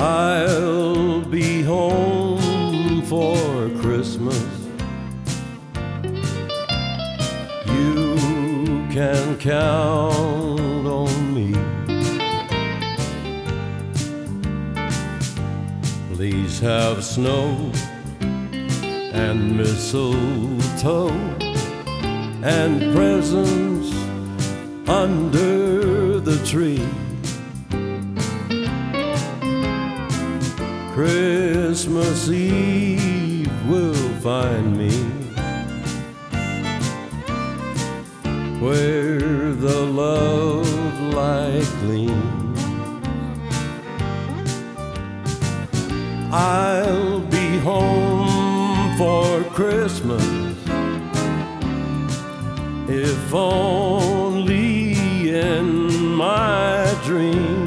I'll be home for Christmas. You can count on me. Please have snow and mistletoe and presents under the tree. Christmas Eve will find me where the love light gleams. I'll be home for Christmas, if only in my dreams.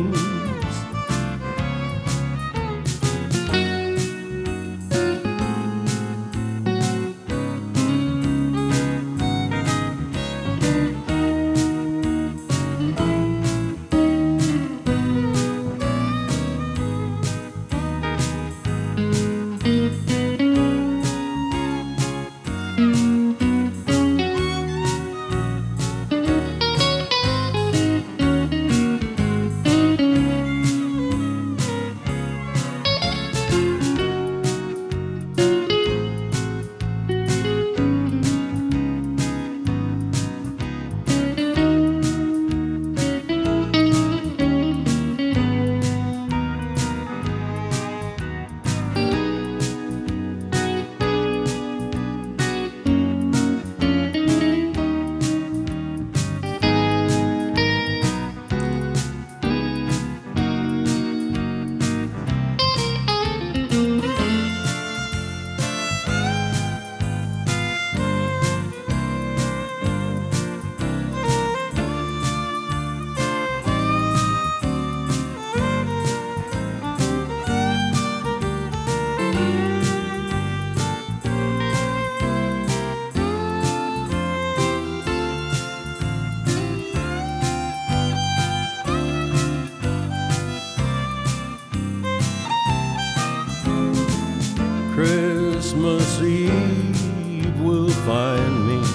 Christmas Eve will find me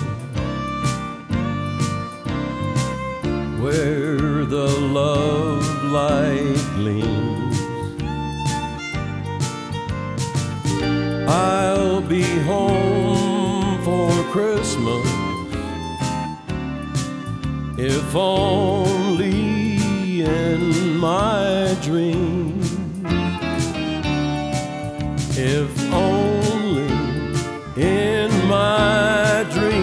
where the love light gleams. I'll be home for Christmas, if only in my dreams. If only in my dreams.